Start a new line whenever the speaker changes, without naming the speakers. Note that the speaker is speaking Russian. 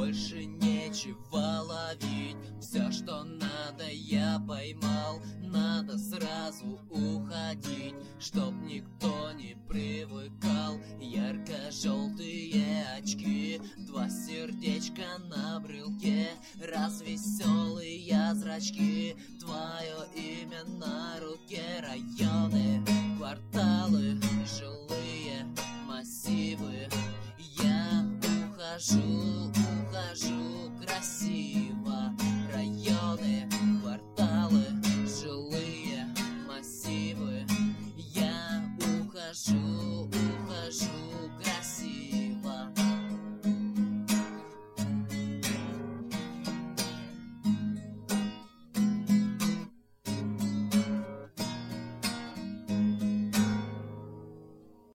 больше нечего ловить. Все, что надо, я поймал. Надо сразу уходить, чтоб никто не привыкал. Ярко-желтые очки, два сердечка на брелке, развеселые зрачки, твое имя на руке. Районы, кварталы, жилые массивы. Я ухожу, ухожу красиво.